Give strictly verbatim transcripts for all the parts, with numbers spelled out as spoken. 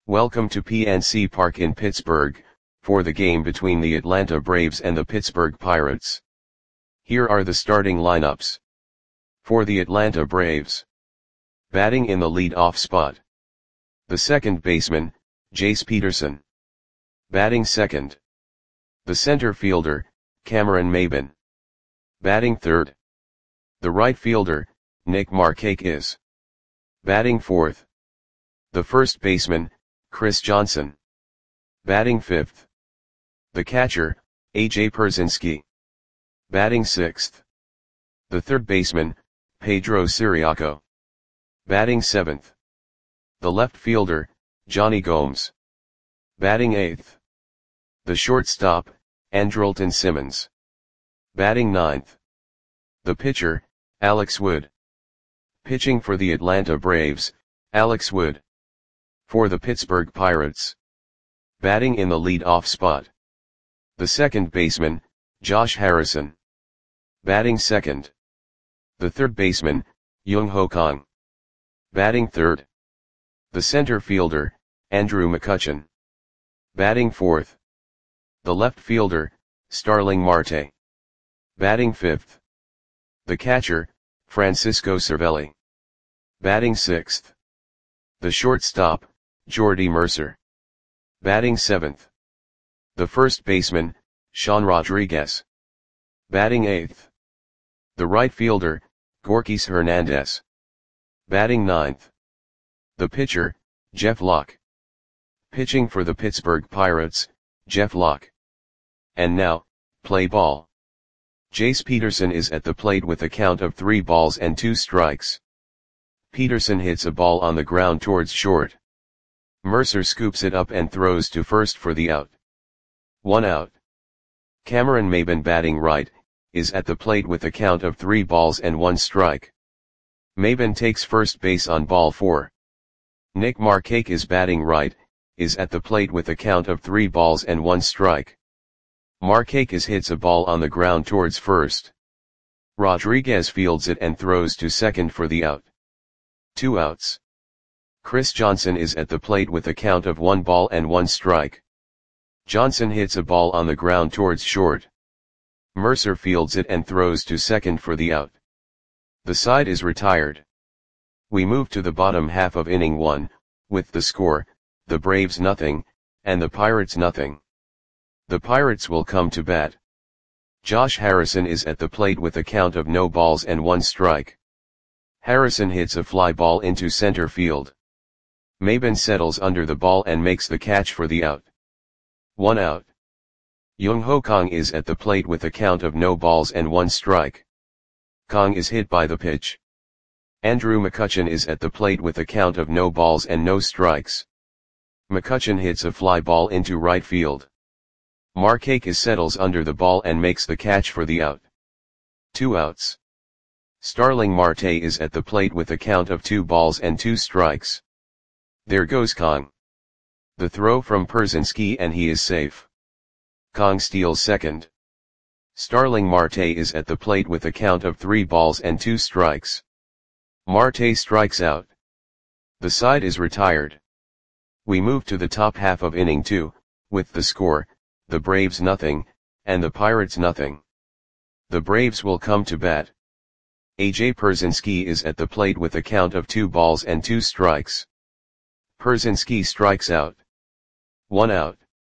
Welcome to P N C Park in Pittsburgh, for the game between the Atlanta Braves and the Pittsburgh Pirates. Here are the starting lineups. For the Atlanta Braves. Batting in the lead-off spot. The second baseman, Jace Peterson. Batting second. The center fielder, Cameron Maybin. Batting third. The right fielder, Nick Markakis. Batting fourth. The first baseman, Chris Johnson. Batting fifth. The catcher, A J Pierzynski. Batting sixth. The third baseman, Pedro Ciriaco. Batting seventh. The left fielder, Jonny Gomes. Batting eighth. The shortstop, Andrelton Simmons. Batting ninth. The pitcher, Alex Wood. Pitching for the Atlanta Braves, Alex Wood. For the Pittsburgh Pirates. Batting in the lead-off spot. The second baseman, Josh Harrison. Batting second. The third baseman, Young-Ho Kang. Batting third. The center fielder, Andrew McCutchen. Batting fourth. The left fielder, Starling Marte. Batting fifth. The catcher, Francisco Cervelli. Batting sixth. The shortstop, Jordy Mercer. Batting seventh. The first baseman, Sean Rodriguez. Batting eighth. The right fielder, Gorkys Hernandez. Batting ninth. The pitcher, Jeff Locke. Pitching for the Pittsburgh Pirates, Jeff Locke. And now, play ball. Jace Peterson is at the plate with a count of three balls and two strikes. Peterson hits a ball on the ground towards short. Mercer scoops it up and throws to first for the out. One out. Cameron Maybin, batting right, is at the plate with a count of three balls and one strike. Maybin takes first base on ball four. Nick Markakis, batting right, is at the plate with a count of three balls and one strike. Markakis hits a ball on the ground towards first. Rodriguez fields it and throws to second for the out. Two outs. Chris Johnson is at the plate with a count of one ball and one strike. Johnson hits a ball on the ground towards short. Mercer fields it and throws to second for the out. The side is retired. We move to the bottom half of inning one, with the score, the Braves nothing, and the Pirates nothing. The Pirates will come to bat. Josh Harrison is at the plate with a count of no balls and one strike. Harrison hits a fly ball into center field. Maybin settles under the ball and makes the catch for the out. One out. Young-Ho Kang is at the plate with a count of no balls and one strike. Kang is hit by the pitch. Andrew McCutchen is at the plate with a count of no balls and no strikes. McCutchen hits a fly ball into right field. Markakis settles under the ball and makes the catch for the out. Two outs. Starling Marte is at the plate with a count of two balls and two strikes. There goes Kang. The throw from Pierzynski and he is safe. Kang steals second. Starling Marte is at the plate with a count of three balls and two strikes. Marte strikes out. The side is retired. We move to the top half of inning two, with the score, the Braves nothing, and the Pirates nothing. The Braves will come to bat. A J Pierzynski is at the plate with a count of two balls and two strikes. Pierzynski strikes out. One out.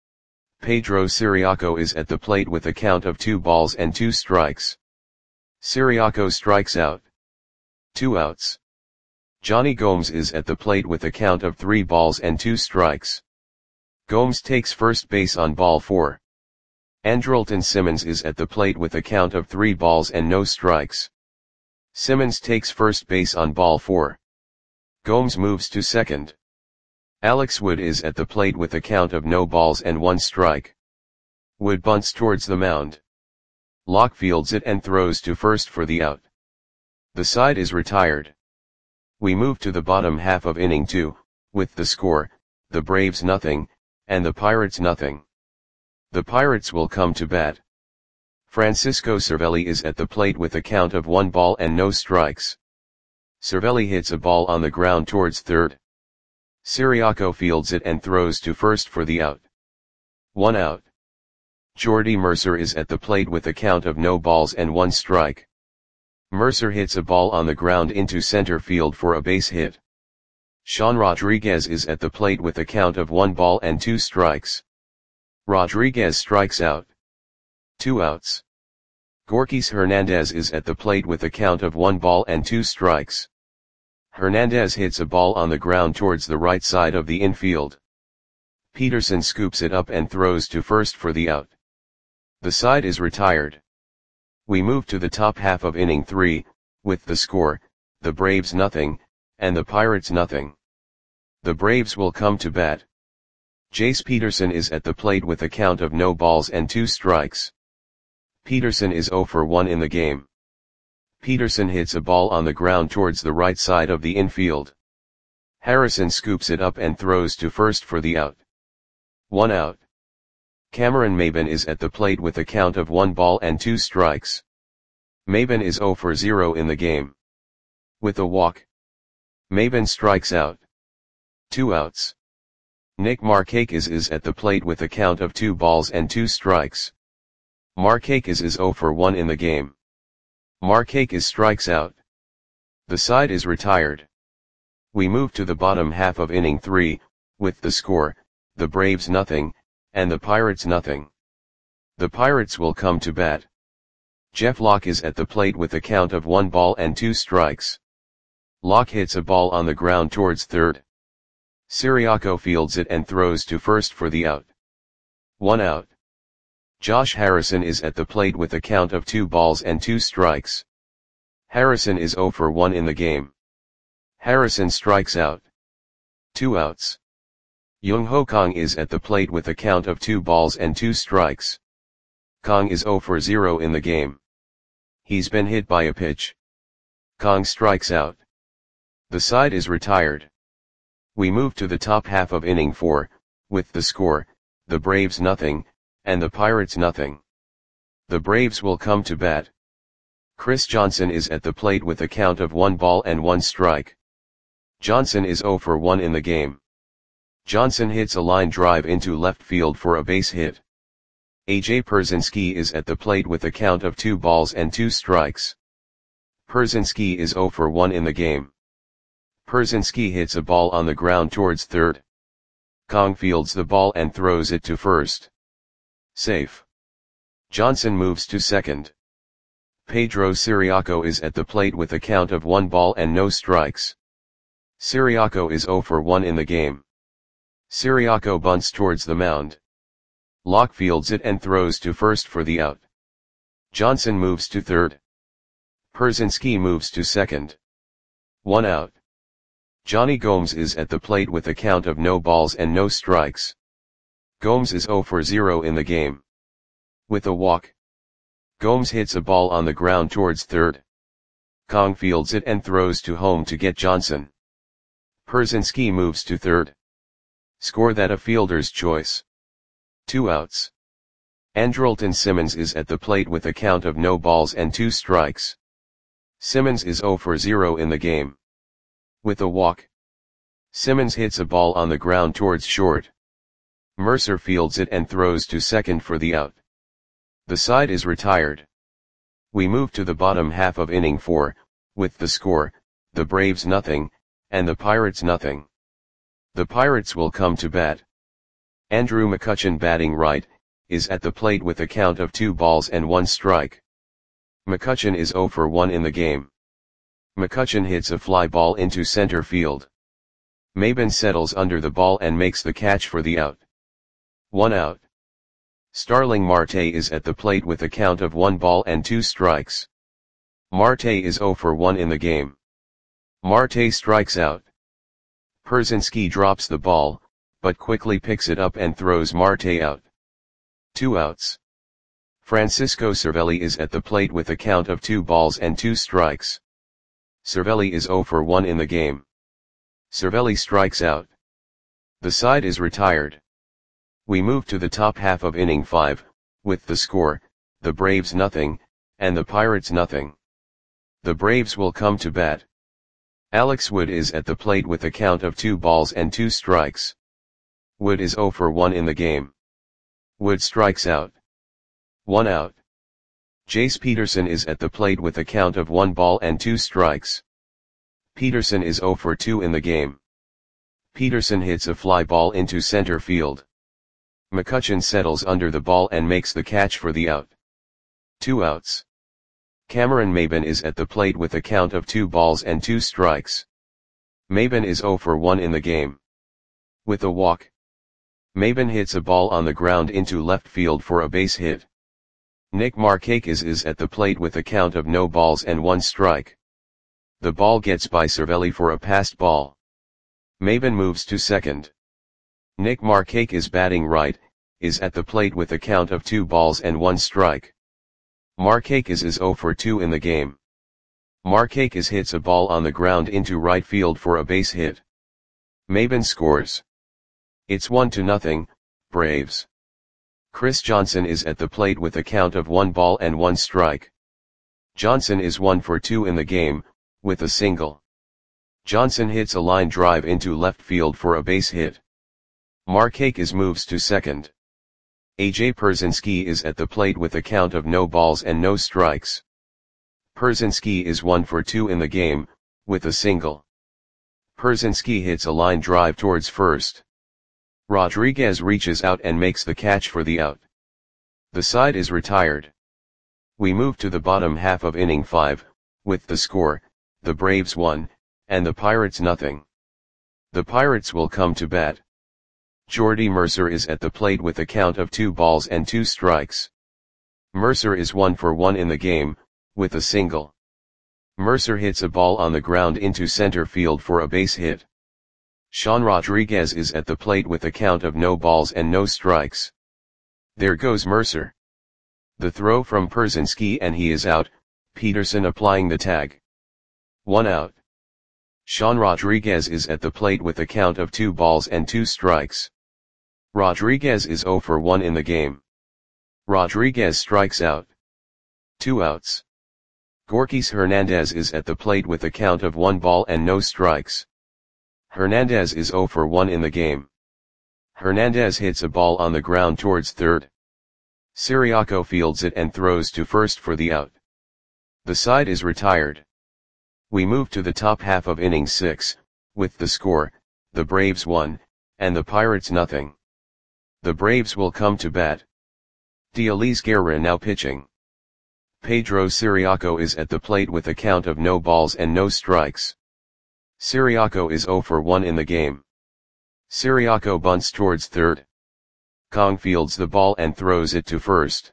Pedro Ciriaco is at the plate with a count of two balls and two strikes. Ciriaco strikes out. Two outs. Jonny Gomes is at the plate with a count of three balls and two strikes. Gomes takes first base on ball four. Andrelton Simmons is at the plate with a count of three balls and no strikes. Simmons takes first base on ball four. Gomes moves to second. Alex Wood is at the plate with a count of no balls and one strike. Wood bunts towards the mound. Locke fields it and throws to first for the out. The side is retired. We move to the bottom half of inning two, with the score, the Braves nothing, and the Pirates nothing. The Pirates will come to bat. Francisco Cervelli is at the plate with a count of one ball and no strikes. Cervelli hits a ball on the ground towards third. Ciriaco fields it and throws to first for the out. One out. Jordy Mercer is at the plate with a count of no balls and one strike. Mercer hits a ball on the ground into center field for a base hit. Sean Rodriguez is at the plate with a count of one ball and two strikes. Rodriguez strikes out. Two outs. Gorkys Hernandez is at the plate with a count of one ball and two strikes. Hernandez hits a ball on the ground towards the right side of the infield. Peterson scoops it up and throws to first for the out. The side is retired. We move to the top half of inning three, with the score, the Braves nothing, and the Pirates nothing. The Braves will come to bat. Jace Peterson is at the plate with a count of no balls and two strikes. Peterson is oh for one in the game. Peterson hits a ball on the ground towards the right side of the infield. Harrison scoops it up and throws to first for the out. One out. Cameron Maybin is at the plate with a count of one ball and two strikes. Maybin is oh for zero in the game. With a walk, Maybin strikes out. Two outs. Nick Markakis is at the plate with a count of two balls and two strikes. Markakis is oh for one in the game. Markakis strikes out. The side is retired. We move to the bottom half of inning three, with the score, the Braves nothing, and the Pirates nothing. The Pirates will come to bat. Jeff Locke is at the plate with a count of one ball and two strikes. Locke hits a ball on the ground towards third. Ciriaco fields it and throws to first for the out. One out. Josh Harrison is at the plate with a count of two balls and two strikes. Harrison is oh for one in the game. Harrison strikes out. Two outs. Young Ho Kong is at the plate with a count of two balls and two strikes. Kong is oh for zero in the game. He's been hit by a pitch. Kong strikes out. The side is retired. We move to the top half of inning four, with the score, the Braves nothing, and the Pirates nothing. The Braves will come to bat. Chris Johnson is at the plate with a count of one ball and one strike. Johnson is oh for one in the game. Johnson hits a line drive into left field for a base hit. A J Pierzynski is at the plate with a count of two balls and two strikes. Pierzynski is oh for one in the game. Pierzynski hits a ball on the ground towards third. Kong fields the ball and throws it to first. Safe. Johnson moves to second. Pedro Ciriaco is at the plate with a count of one ball and no strikes. Ciriaco is oh for one in the game. Ciriaco bunts towards the mound. Locke fields it and throws to first for the out. Johnson moves to third. Pierzynski moves to second. One out. Johnny Gomes is at the plate with a count of no balls and no strikes. Gomes is oh for zero in the game. With a walk, Gomes hits a ball on the ground towards third. Kong fields it and throws to home to get Johnson. Pierzynski moves to third. Score that a fielder's choice. Two outs. Andrelton Simmons is at the plate with a count of no balls and two strikes. Simmons is oh for zero in the game. With a walk, Simmons hits a ball on the ground towards short. Mercer fields it and throws to second for the out. The side is retired. We move to the bottom half of inning four, with the score, the Braves nothing, and the Pirates nothing. The Pirates will come to bat. Andrew McCutchen, batting right, is at the plate with a count of two balls and one strike. McCutchen is oh for one in the game. McCutchen hits a fly ball into center field. Maybin settles under the ball and makes the catch for the out. One out. Starling Marte is at the plate with a count of one ball and two strikes. Marte is oh for one in the game. Marte strikes out. Pierzynski drops the ball, but quickly picks it up and throws Marte out. Two outs. Francisco Cervelli is at the plate with a count of two balls and two strikes. Cervelli is oh for one in the game. Cervelli strikes out. The side is retired. We move to the top half of inning five, with the score, the Braves nothing, and the Pirates nothing. The Braves will come to bat. Alex Wood is at the plate with a count of two balls and two strikes. Wood is zero for one in the game. Wood strikes out. One out. Jace Peterson is at the plate with a count of one ball and two strikes. Peterson is zero for two in the game. Peterson hits a fly ball into center field. McCutchen settles under the ball and makes the catch for the out. Two outs. Cameron Maybin is at the plate with a count of two balls and two strikes. Maybin is zero for one in the game. With a walk. Maybin hits a ball on the ground into left field for a base hit. Nick Markakis is at the plate with a count of no balls and one strike. The ball gets by Cervelli for a passed ball. Maybin moves to second. Nick Markakis, batting right, is at the plate with a count of two balls and one strike. Markakis is zero for two in the game. Markakis hits a ball on the ground into right field for a base hit. Maybin scores. It's one to nothing, Braves. Chris Johnson is at the plate with a count of one ball and one strike. Johnson is one for two in the game, with a single. Johnson hits a line drive into left field for a base hit. Markakis moves to second. A J Pierzynski is at the plate with a count of no balls and no strikes. Pierzynski is one for two in the game, with a single. Pierzynski hits a line drive towards first. Rodriguez reaches out and makes the catch for the out. The side is retired. We move to the bottom half of inning five, with the score, the Braves one, and the Pirates nothing. The Pirates will come to bat. Jordy Mercer is at the plate with a count of two balls and two strikes. Mercer is one for one in the game, with a single. Mercer hits a ball on the ground into center field for a base hit. Sean Rodriguez is at the plate with a count of no balls and no strikes. There goes Mercer. The throw from Pierzynski and he is out, Peterson applying the tag. One out. Sean Rodriguez is at the plate with a count of two balls and two strikes. Rodriguez is zero for one in the game. Rodriguez strikes out. Two outs. Gorkys Hernandez is at the plate with a count of one ball and no strikes. Hernandez is zero for one in the game. Hernandez hits a ball on the ground towards third. Siriaco fields it and throws to first for the out. The side is retired. We move to the top half of inning six, with the score, the Braves one, and the Pirates nothing. The Braves will come to bat. Dielise Guerra now pitching. Pedro Siriaco is at the plate with a count of no balls and no strikes. Siriaco is zero for one in the game. Siriaco bunts towards third. Kong fields the ball and throws it to first.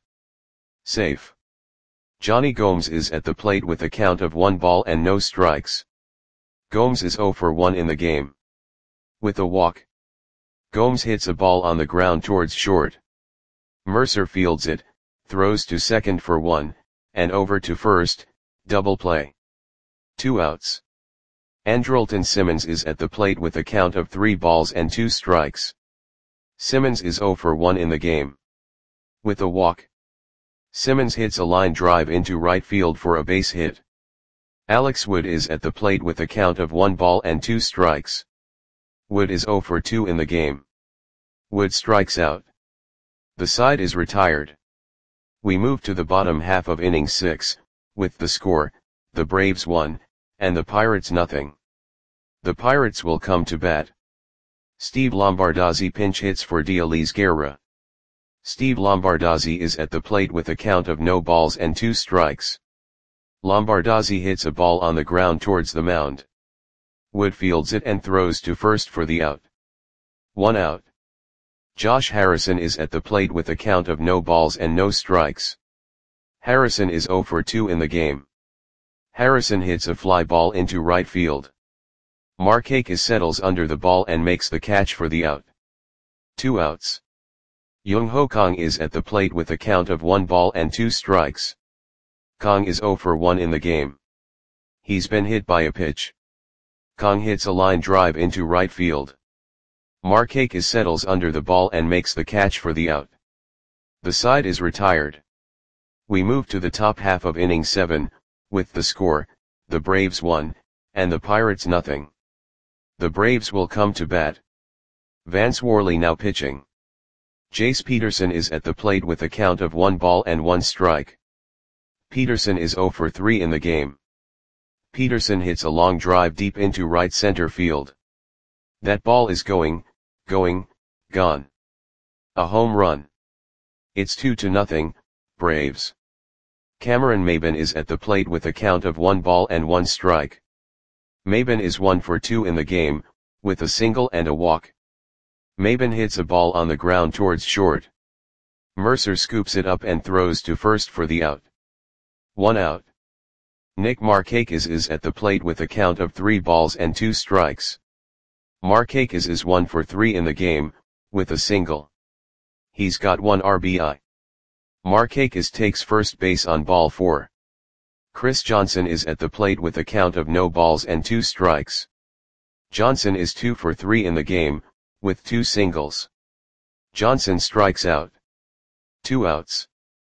Safe. Johnny Gomes is at the plate with a count of one ball and no strikes. Gomes is zero for one in the game. With a walk. Gomes hits a ball on the ground towards short. Mercer fields it, throws to second for one, and over to first, double play. Two outs. Andrelton Simmons is at the plate with a count of three balls and two strikes. Simmons is zero for one in the game. With a walk. Simmons hits a line drive into right field for a base hit. Alex Wood is at the plate with a count of one ball and two strikes. Wood is zero for two in the game. Wood strikes out. The side is retired. We move to the bottom half of inning six, with the score, the Braves one, and the Pirates nothing. The Pirates will come to bat. Steve Lombardozzi pinch hits for Dielise Guerra. Steve Lombardozzi is at the plate with a count of no balls and two strikes. Lombardozzi hits a ball on the ground towards the mound. Wood fields it and throws to first for the out. One out. Josh Harrison is at the plate with a count of no balls and no strikes. Harrison is zero for two in the game. Harrison hits a fly ball into right field. Markakis settles under the ball and makes the catch for the out. Two outs. Young-Ho Kong is at the plate with a count of one ball and two strikes. Kong is zero for one in the game. He's been hit by a pitch. Kong hits a line drive into right field. Markakis settles under the ball and makes the catch for the out. The side is retired. We move to the top half of inning seven, with the score, the Braves one, and the Pirates nothing. The Braves will come to bat. Vance Worley now pitching. Jace Peterson is at the plate with a count of one ball and one strike. Peterson is oh for three in the game. Peterson hits a long drive deep into right center field. That ball is going, going, gone. A home run. It's two to nothing, Braves. Cameron Maybin is at the plate with a count of one ball and one strike. Maybin is one for two in the game, with a single and a walk. Maybin hits a ball on the ground towards short. Mercer scoops it up and throws to first for the out. One out. Nick Markakis is at the plate with a count of three balls and two strikes. Markakis is one for three in the game, with a single. He's got one R B I. Markakis takes first base on ball four. Chris Johnson is at the plate with a count of no balls and two strikes. Johnson is two for three in the game, with two singles. Johnson strikes out. Two outs.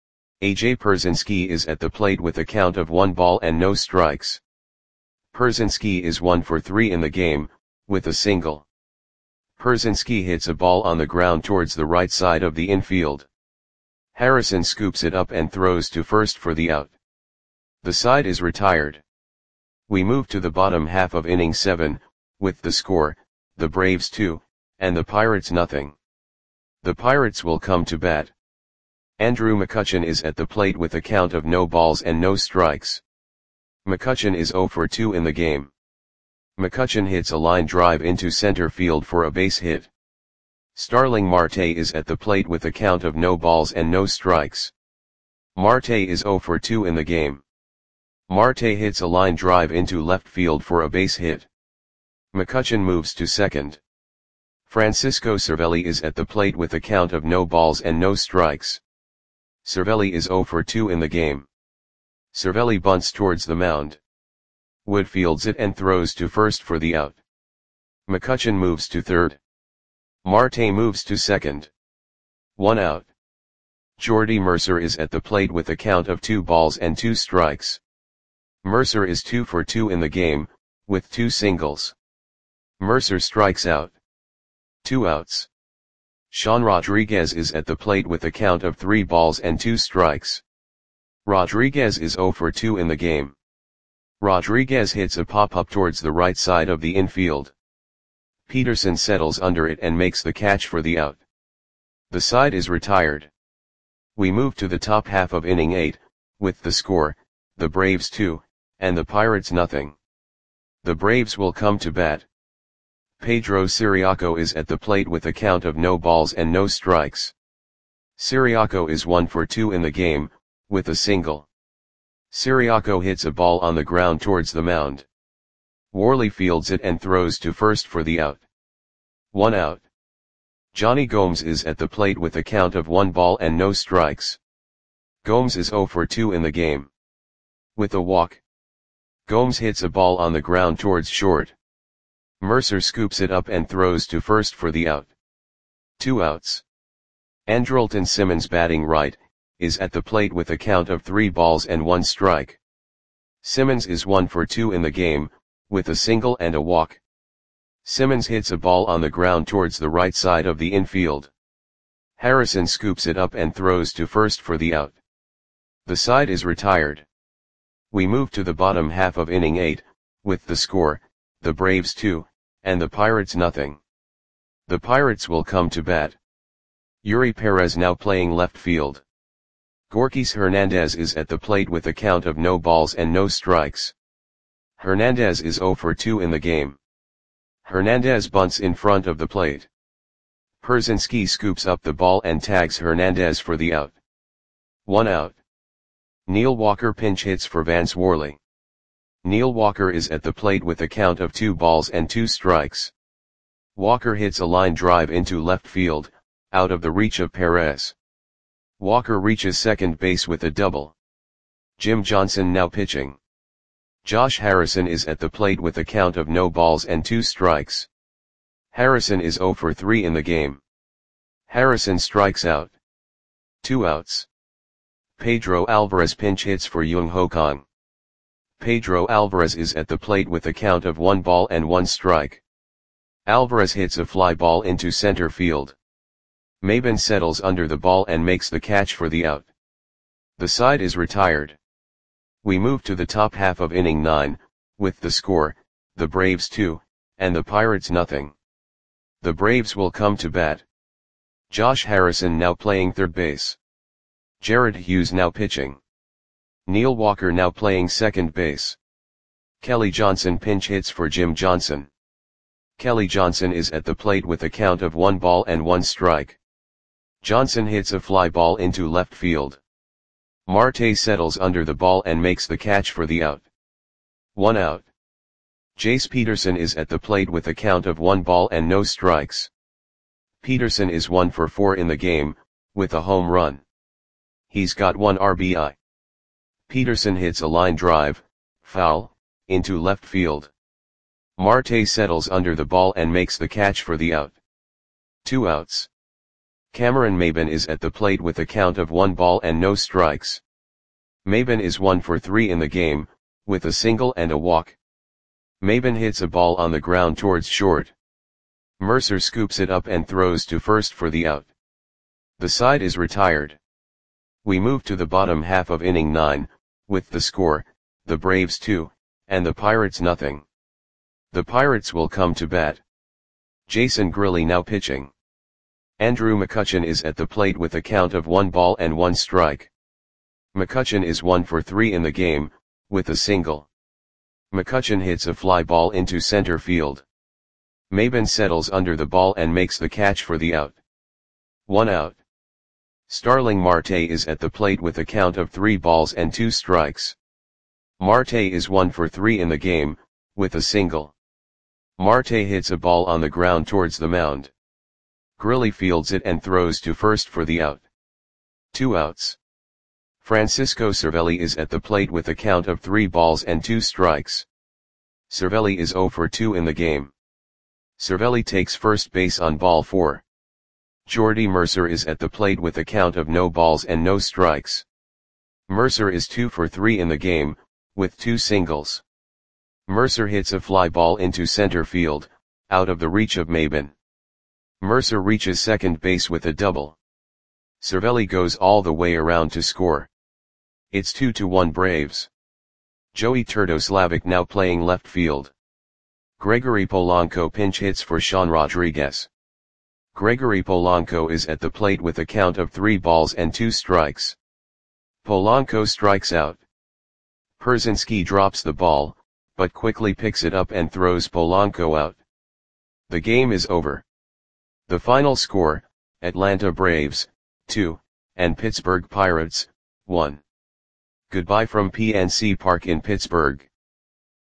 A J Pierzynski is at the plate with a count of one ball and no strikes. Pierzynski is one for three in the game, with a single. Pierzynski hits a ball on the ground towards the right side of the infield. Harrison scoops it up and throws to first for the out. The side is retired. We move to the bottom half of inning seven, with the score, the Braves two, and the Pirates nothing. The Pirates will come to bat. Andrew McCutchen is at the plate with a count of no balls and no strikes. McCutchen is oh for two in the game. McCutchen hits a line drive into center field for a base hit. Starling Marte is at the plate with a count of no balls and no strikes. Marte is oh for two in the game. Marte hits a line drive into left field for a base hit. McCutchen moves to second. Francisco Cervelli is at the plate with a count of no balls and no strikes. Cervelli is oh for two in the game. Cervelli bunts towards the mound. Wood fields it and throws to first for the out. McCutchen moves to third. Marte moves to second. One out. Jordy Mercer is at the plate with a count of two balls and two strikes. Mercer is two for two in the game, with two singles. Mercer strikes out. Two outs. Sean Rodriguez is at the plate with a count of three balls and two strikes. Rodriguez is oh for two in the game. Rodriguez hits a pop-up towards the right side of the infield. Peterson settles under it and makes the catch for the out. The side is retired. We move to the top half of inning eight, with the score, the Braves two, and the Pirates nothing. The Braves will come to bat. Pedro Ciriaco is at the plate with a count of no balls and no strikes. Ciriaco is one for two in the game, with a single. Ciriaco hits a ball on the ground towards the mound. Worley fields it and throws to first for the out. One out. Johnny Gomes is at the plate with a count of one ball and no strikes. Gomes is oh for two in the game. With a walk. Gomes hits a ball on the ground towards short. Mercer scoops it up and throws to first for the out. Two outs. Andrelton Simmons, batting right, is at the plate with a count of three balls and one strike. Simmons is one for two in the game, with a single and a walk. Simmons hits a ball on the ground towards the right side of the infield. Harrison scoops it up and throws to first for the out. The side is retired. We move to the bottom half of inning eight, with the score, the Braves two, and the Pirates nothing. The Pirates will come to bat. Yuri Perez now playing left field. Gorkys Hernandez is at the plate with a count of no balls and no strikes. Hernandez is oh for two in the game. Hernandez bunts in front of the plate. Pierzynski scoops up the ball and tags Hernandez for the out. One out. Neil Walker pinch hits for Vance Worley. Neil Walker is at the plate with a count of two balls and two strikes. Walker hits a line drive into left field, out of the reach of Perez. Walker reaches second base with a double. Jim Johnson now pitching. Josh Harrison is at the plate with a count of no balls and two strikes. Harrison is oh for three in the game. Harrison strikes out. Two outs. Pedro Alvarez pinch hits for Jung Ho Kang. Pedro Alvarez is at the plate with a count of one ball and one strike. Alvarez hits a fly ball into center field. Maybin settles under the ball and makes the catch for the out. The side is retired. We move to the top half of inning nine, with the score, the Braves two, and the Pirates nothing. The Braves will come to bat. Josh Harrison now playing third base. Jared Hughes now pitching. Neil Walker now playing second base. Kelly Johnson pinch hits for Jim Johnson. Kelly Johnson is at the plate with a count of one ball and one strike. Johnson hits a fly ball into left field. Marte settles under the ball and makes the catch for the out. One out. Jace Peterson is at the plate with a count of one ball and no strikes. Peterson is one for four in the game, with a home run. He's got one R B I. Peterson hits a line drive, foul, into left field. Marte settles under the ball and makes the catch for the out. Two outs. Cameron Maybin is at the plate with a count of one ball and no strikes. Maybin is one for three in the game, with a single and a walk. Maybin hits a ball on the ground towards short. Mercer scoops it up and throws to first for the out. The side is retired. We move to the bottom half of inning nine, with the score, the Braves two, and the Pirates nothing. The Pirates will come to bat. Jason Grilli now pitching. Andrew McCutchen is at the plate with a count of one ball and one strike. McCutchen is one for three in the game, with a single. McCutchen hits a fly ball into center field. Maybin settles under the ball and makes the catch for the out. One out. Starling Marte is at the plate with a count of three balls and two strikes. Marte is one for three in the game, with a single. Marte hits a ball on the ground towards the mound. Grilli fields it and throws to first for the out. Two outs. Francisco Cervelli is at the plate with a count of three balls and two strikes. Cervelli is zero for two in the game. Cervelli takes first base on ball four. Jordy Mercer is at the plate with a count of no balls and no strikes. Mercer is two for three in the game, with two singles. Mercer hits a fly ball into center field, out of the reach of Maybin. Mercer reaches second base with a double. Cervelli goes all the way around to score. It's two to one Braves. Joey Turdoslavic now playing left field. Gregory Polanco pinch hits for Sean Rodriguez. Gregory Polanco is at the plate with a count of three balls and two strikes. Polanco strikes out. Pierzynski drops the ball, but quickly picks it up and throws Polanco out. The game is over. The final score, Atlanta Braves, two, and Pittsburgh Pirates, one. Goodbye from P N C Park in Pittsburgh.